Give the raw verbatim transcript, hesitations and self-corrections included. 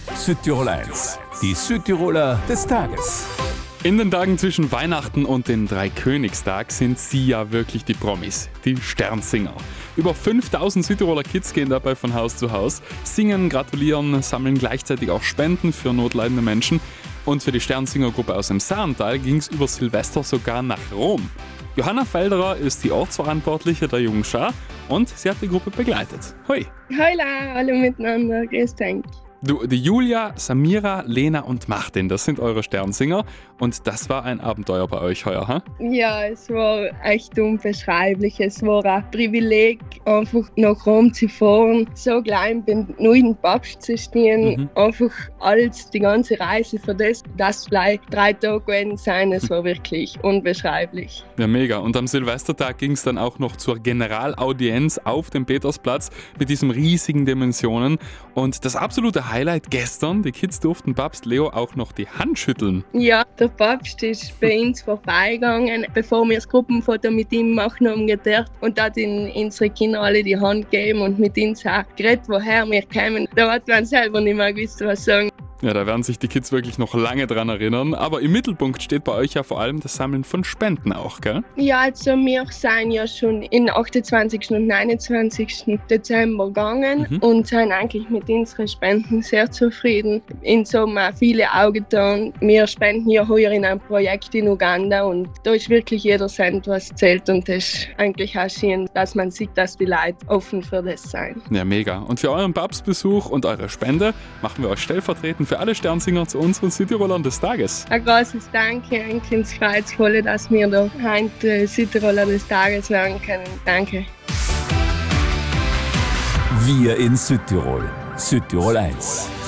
Südtirol eins, die Südtiroler des Tages. In den Tagen zwischen Weihnachten und dem Dreikönigstag sind sie ja wirklich die Promis, die Sternsinger. Über fünftausend Südtiroler Kids gehen dabei von Haus zu Haus, singen, gratulieren, sammeln gleichzeitig auch Spenden für notleidende Menschen. Und für die Sternsingergruppe aus dem Saartal ging es über Silvester sogar nach Rom. Johanna Felderer ist die Ortsverantwortliche der Jungen Schar und sie hat die Gruppe begleitet. Hoi! Hola, alle miteinander, grüß dich. Du, die Julia, Samira, Lena und Martin, das sind eure Sternsinger und das war ein Abenteuer bei euch heuer, ha? Ja, es war echt unbeschreiblich. Es war ein Privileg, einfach nach Rom zu fahren, so klein bin, nur in den Papst zu stehen, mhm. einfach alles, die ganze Reise für das, das vielleicht drei Tage gewesen sein, es war wirklich unbeschreiblich. Ja, mega. Und am Silvestertag ging es dann auch noch zur Generalaudienz auf dem Petersplatz mit diesen riesigen Dimensionen und das absolute Highlight gestern, die Kids durften Papst Leo auch noch die Hand schütteln. Ja, der Papst ist bei uns vorbeigegangen, bevor wir das Gruppenfoto mit ihm machen haben gedacht und hat in unsere Kinder alle die Hand gegeben und mit uns auch geredet, woher wir kommen. Da hat man selber nicht mehr gewusst, was sagen. Ja, da werden sich die Kids wirklich noch lange dran erinnern. Aber im Mittelpunkt steht bei euch ja vor allem das Sammeln von Spenden auch, gell? Ja, also wir sind ja schon in achtundzwanzigsten und neunundzwanzigsten Dezember gegangen mhm. und sind eigentlich mit unseren Spenden sehr zufrieden. In so haben auch viele auch getan. Wir spenden ja heuer in ein Projekt in Uganda und da ist wirklich jeder Cent, was zählt. Und das ist eigentlich auch schön, dass man sieht, dass die Leute offen für das sind. Ja, mega. Und für euren Papstbesuch und eure Spende machen wir euch stellvertretend für alle Sternsinger zu unseren Südtirolern des Tages. Ein großes Danke, ein ganz freudvoll, dass wir da heute Südtiroler des Tages werden können. Danke. Wir in Südtirol. Südtirol eins.